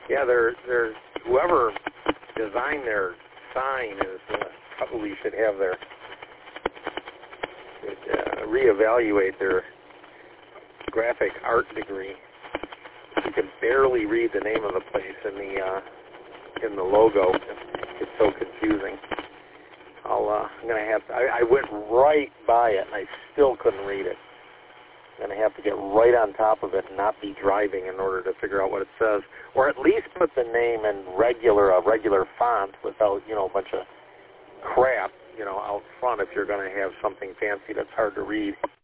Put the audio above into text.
Yeah, they're whoever designed their sign is probably should have their reevaluate their graphic art degree. You can barely read the name of the place in the logo. It's so confusing. I'm gonna have to. I went right by it and I still couldn't read it. I'm gonna have to get right on top of it and not be driving in order to figure out what it says, or at least put the name in a regular font without a bunch of crap out front if you're gonna have something fancy that's hard to read.